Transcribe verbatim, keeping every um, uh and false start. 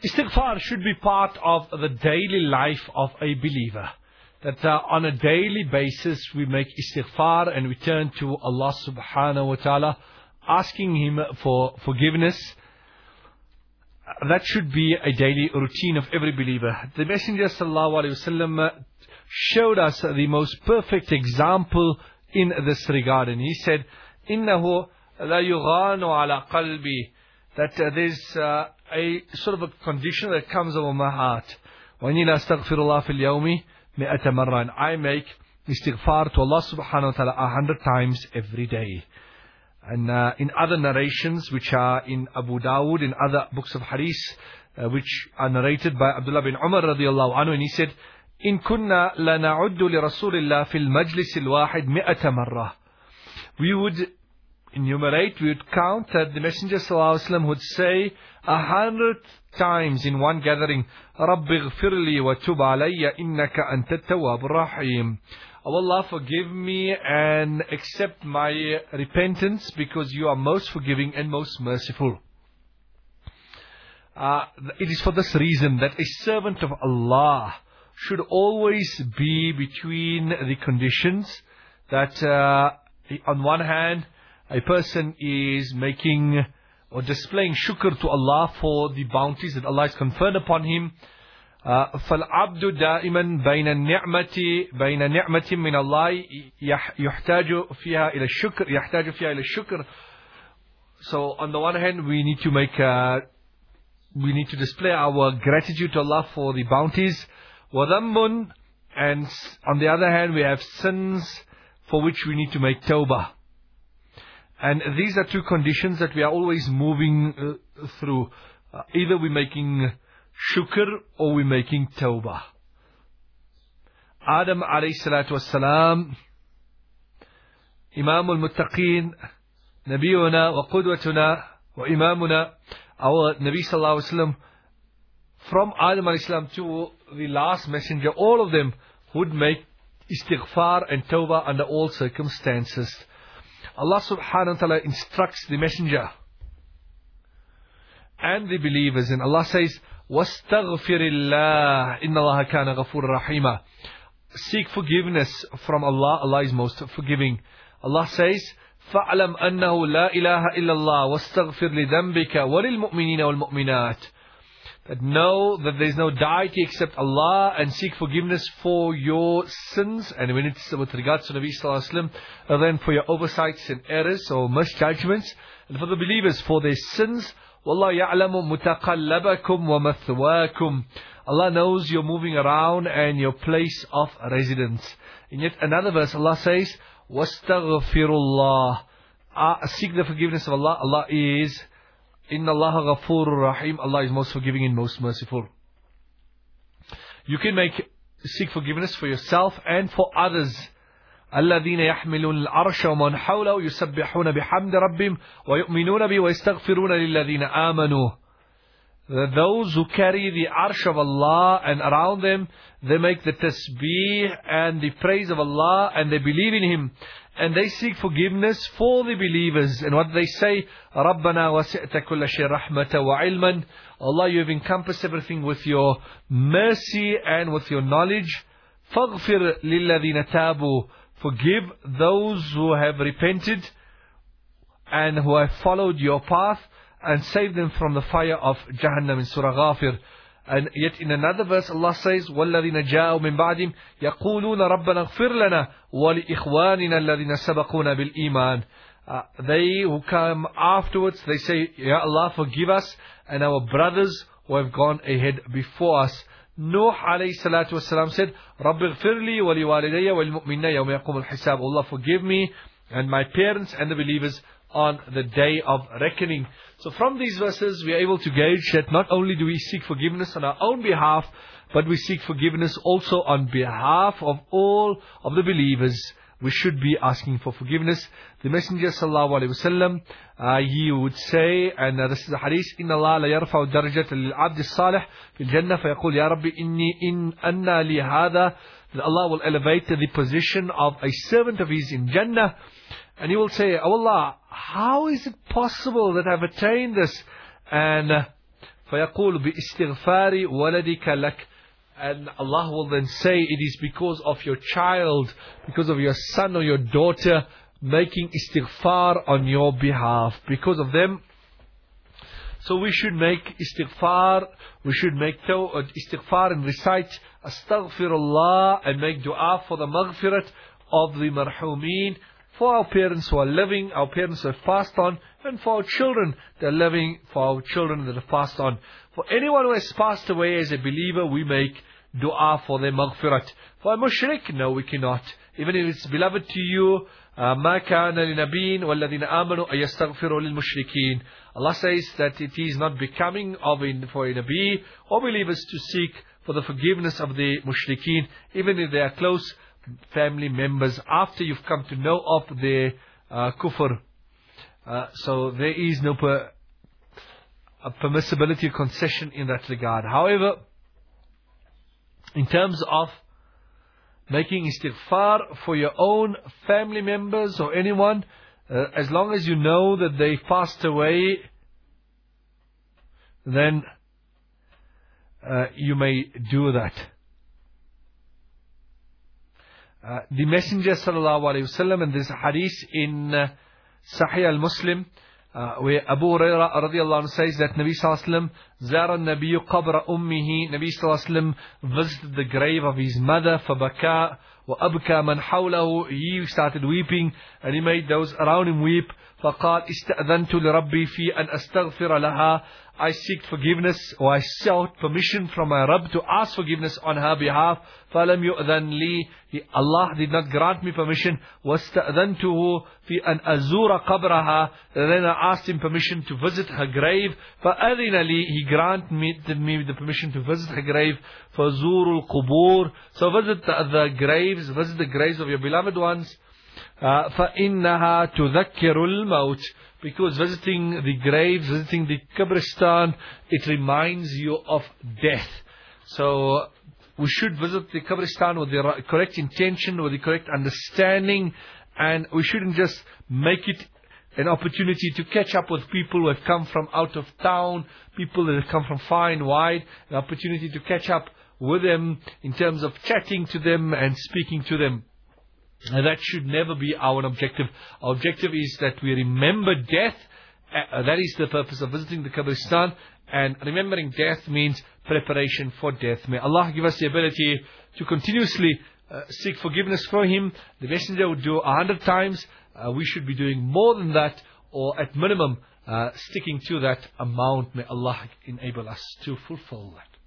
Istighfar should be part of the daily life of a believer. That uh, on a daily basis we make istighfar and we turn to Allah subhanahu wa ta'ala, asking Him for forgiveness. That should be a daily routine of every believer. The Messenger sallallahu alaihi wasallam showed us the most perfect example in this regard. And he said, إِنَّهُ لَا يُغَانُ عَلَى قَلْبِي, that uh, there's uh, a sort of a condition that comes over my heart. وَإِنِّي لَا أَسْتَغْفِرُ اللَّهَ فِي الْيَوْمِ مِئَةَ مَرَّةٍ, and I make istighfar to Allah subhanahu wa ta'ala a hundred times every day. And uh, in other narrations which are in Abu Dawud, in other books of hadith, uh, which are narrated by Abdullah bin Umar radiallahu anhu, and he said, إِن كُنَّا لَنَعُدُّ لِرَسُولِ اللَّهِ فِي الْمَجْلِسِ الْوَاحِدِ مِئَةَ مَرَّةٍ. We would enumerate, we would count that the Messenger sallallahu alaihi wasallam would say a hundred times in one gathering, رَبِّ اغْفِرْ لِي وَتُبْ عَلَيَّ إِنَّكَ أَنْتَ التَّوَّابُ الرَّحِيمُ. Oh Allah, forgive me and accept my repentance, because you are most forgiving and most merciful. Uh, it is for this reason that a servant of Allah should always be between the conditions that uh, on one hand a person is making or displaying shukr to Allah for the bounties that Allah has conferred upon him. فالعبد دائما بين النعمة بين نعمة من الله يحتاج فيها إلى الشكر يحتاج فيها إلى الشكر. So on the one hand we need to make uh, we need to display our gratitude to Allah for the bounties. وذنب, and on the other hand we have sins for which we need to make tawbah. And these are two conditions that we are always moving uh, through. Uh, either we're making shukr or we're making tawbah. Adam alayhi salatu wassalam, Imam al-Muttaqeen, Nabiyuna wa Qudwatuna wa Imamuna, our Nabi sallallahu alayhi wasallam, from Adam alayhi salam to the last messenger, all of them would make istighfar and tawbah under all circumstances. Allah subhanahu wa ta'ala instructs the messenger and the believers, and Allah says, وَاسْتَغْفِرِ اللَّهِ إِنَّ اللَّهَ كَانَ غَفُورًا رَحِيمًا. Seek forgiveness from Allah. Allah is most forgiving. Allah says, فَاعْلَمْ أَنَّهُ لَا إِلَهَ إِلَّا اللَّهِ وَاسْتَغْفِرْ لِذَنْبِكَ وَلِلْمُؤْمِنِينَ وَالْمُؤْمِنَاتِ. That know that there is no deity except Allah, and seek forgiveness for your sins. And when it's with regards to Nabi sallallahu alaihi wasallam, then for your oversights and errors or misjudgments, and for the believers for their sins. وَاللَّهُ يَعْلَمُ مُتَقَلَّبَكُمْ وَمَثْوَاكُمْ. Allah knows you're moving around and your place of residence. In yet another verse, Allah says, وَاسْتَغْفِرُ اللَّهِ. Uh, seek the forgiveness of Allah. Allah is, Inna Allah Ghafurur Rahim. Allah is most forgiving and most merciful. You can make seek forgiveness for yourself and for others. الذين يحملون العرش ومن حوله يسبحون بحمد ربهم ويؤمنون به ويستغفرون للذين آمنوا. Those who carry the arsh of Allah, and around them they make the tasbih and the praise of Allah, and they believe in Him, and they seek forgiveness for the believers. And what they say, رَبَّنَا وَسِعْتَ كُلَّ شَيْءٍ رَحْمَةً وَعِلْمًا. Allah, you have encompassed everything with your mercy and with your knowledge. فَاغْفِرْ لِلَّذِينَ تَابُوا. Forgive those who have repented and who have followed your path, and save them from the fire of Jahannam in Surah Ghafir. And yet in another verse Allah says, وَالَّذِينَ جَاءُوا مِن بَعْدِهِمْ يَقُولُونَ رَبَّنَا اغْفِرْ لَنَا وَلِإِخْوَانِنَا الَّذِينَ سَبَقُونَا بِالْإِيمَانِ. Uh, they who come afterwards, they say, Ya Allah, forgive us and our brothers who have gone ahead before us. Nuh alayhi salatu wasalam said, رَبِّ اغْفِرْ لِي وَلِوَالِدَيَّ وَالْمُؤْمِنِينَ يَوْمَ يَقُومُ الْحِسَابُ. Allah, forgive me and my parents and the believers on the day of reckoning. So from these verses we are able to gauge that not only do we seek forgiveness on our own behalf, but we seek forgiveness also on behalf of all of the believers. We should be asking for forgiveness. The Messenger sallallahu alaihi wasallam, uh, he would say, and uh, this is a hadith, إِنَّ اللَّهَ لَيَرْفَعُ الدَّرَجَةَ لِلْعَبْدِ الصَّالِحِ فِي الْجَنَّةِ فَيَقُولُ يَا رَبِّ إِنِّي إِنْ أَنَّا لِي هَذَا. That Allah will elevate the position of a servant of His in Jannah, and He will say, Oh Allah, how is it possible that I've attained this? And uh, فَيَقُولُ بِإِسْتِغْفَارِ وَلَدِكَ لَكَ. And Allah will then say, it is because of your child, because of your son or your daughter, making istighfar on your behalf. Because of them. So we should make istighfar, we should make istighfar and recite astaghfirullah and make dua for the maghfirat of the marhumeen, for our parents who are living, our parents who have passed on, and for our children that are living, for our children that have passed on. For anyone who has passed away as a believer, we make dua for their maghfirat. For a mushrik, no, we cannot. Even if it's beloved to you, ما كان لنبي والذين آمنوا أن يستغفروا للمشركين. Allah says that it is not becoming of in, for a Nabi or believers to seek for the forgiveness of the mushrikeen, even if they are close family members, after you've come to know of their uh, kufr. Uh, so there is no per, a permissibility concession in that regard. However, in terms of making istighfar for your own family members or anyone, uh, as long as you know that they passed away, then uh, you may do that. Uh, the Messenger sallallahu alaihi wasallam, and this hadith in uh, Sahih al-Muslim, uh, where Abu Hurairah radiallahu anhu says that Nabi sallallahu alaihi wasallam zara an-nabiyyu qabra ummihi, Nabi sallallahu alaihi wasallam visited the grave of his mother, fabaka wa abka man hawlahu, he started weeping and he made those around him weep. فقال استأذنت لربي في أن أستغفر لها, I seek forgiveness, or I sought permission from my Rabb to ask forgiveness on her behalf. فَلَمْ يُؤْذَنْ لِي, Allah did not grant me permission. وَاسْتَأْذَنْتُهُ فِي أَنْ أَزُورَ قَبْرَهَا, then I asked him permission to visit her grave. فَأَذِنَ لِي, he granted me, me the permission to visit her grave. فَزُورُ الْقُبُورِ, so visit the, the graves, visit the graves of your beloved ones. Uh, فَإِنَّهَا تُذَكِّرُ الْمَوْتِ, because visiting the graves, visiting the Qabristan, it reminds you of death. So we should visit the Qabristan with the correct intention, with the correct understanding, and we shouldn't just make it an opportunity to catch up with people who have come from out of town, people that have come from far and wide, an opportunity to catch up with them in terms of chatting to them and speaking to them. And that should never be our objective. Our objective is that we remember death. Uh, that is the purpose of visiting the Qabristan. And remembering death means preparation for death. May Allah give us the ability to continuously uh, seek forgiveness for Him. The Messenger would do a hundred times. Uh, we should be doing more than that, or at minimum uh, sticking to that amount. May Allah enable us to fulfill that.